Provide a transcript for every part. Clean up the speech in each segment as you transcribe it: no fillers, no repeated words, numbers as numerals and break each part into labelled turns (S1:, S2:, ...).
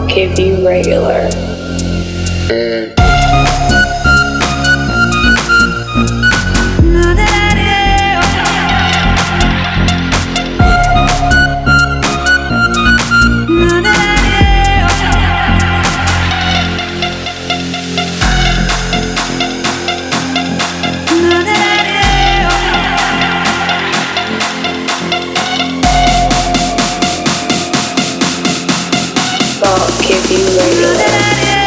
S1: I'll give you regular. I'll give you regular.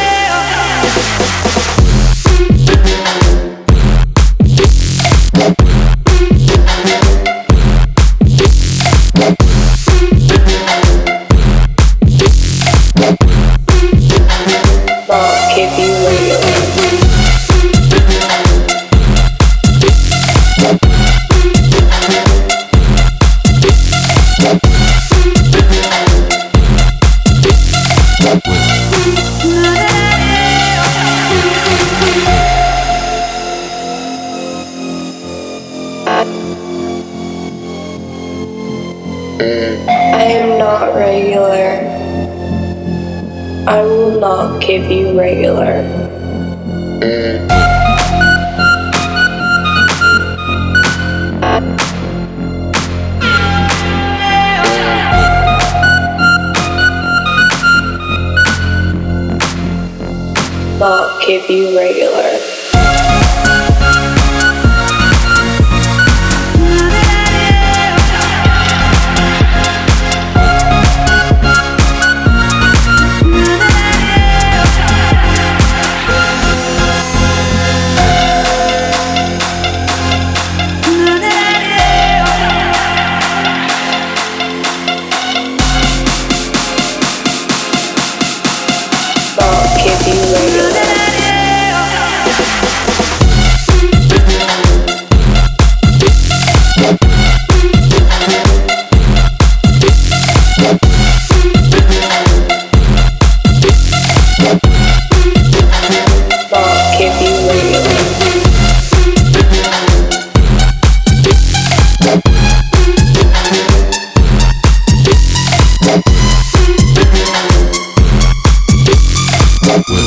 S1: I'll give you regular. I am not regular. I will not give you regular. Not give you regular. I'll give you regular. I'll give you regular.
S2: With